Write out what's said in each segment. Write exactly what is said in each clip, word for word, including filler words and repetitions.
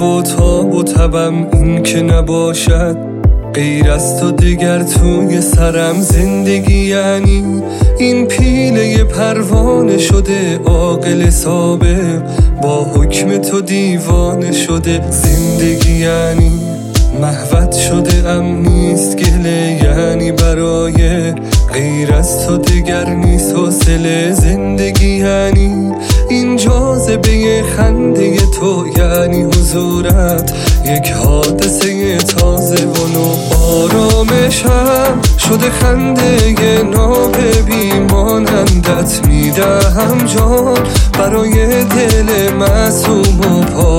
و تاب و تبم این که نباشد غیر از تو دیگر توی سرم. زندگی یعنی این پیله پروانه شده، عاقل سابق با حکم تو دیوانه شده. زندگی یعنی محوت شده ام نیست گله، یعنی برای غیر از تو دیگر نیست حوصله. زندگی یعنی این جاذبه خنده تو، یعنی حضورت یک حادثه تازه و نو. آرامشم شده خنده ناب بیمانندت، میدهم جان برای دل معصوم و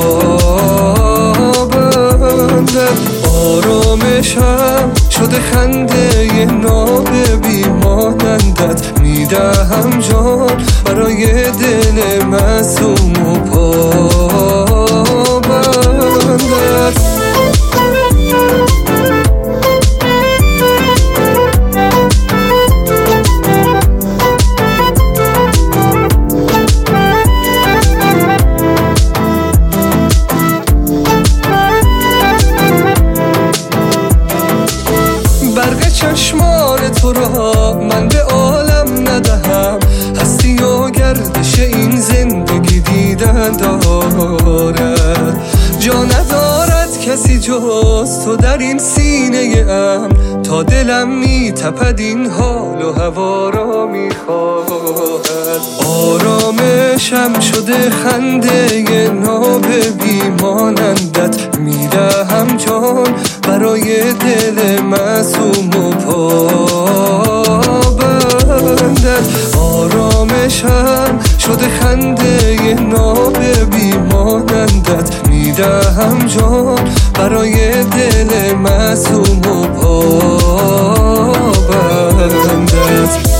پابندت. آرامشم شده خنده ناب بیمانندت، میدهم جان برای دل معصوم و پابندت. برق چشمان تو را من به عالم ندهم، هستی و گردش این زندگی دیدن دارد. جا ندارد کسی جز تو در این سینه ام، تا دلم می تپد این حال و هوا را می خواهد. آرامشم شده خنده ناب بیمانندت، میدهم جان برای دل معصوم و پابندت. آرامشم شده خنده ناب بیمانندت، میدهم جان برای دل معصوم و پابندت.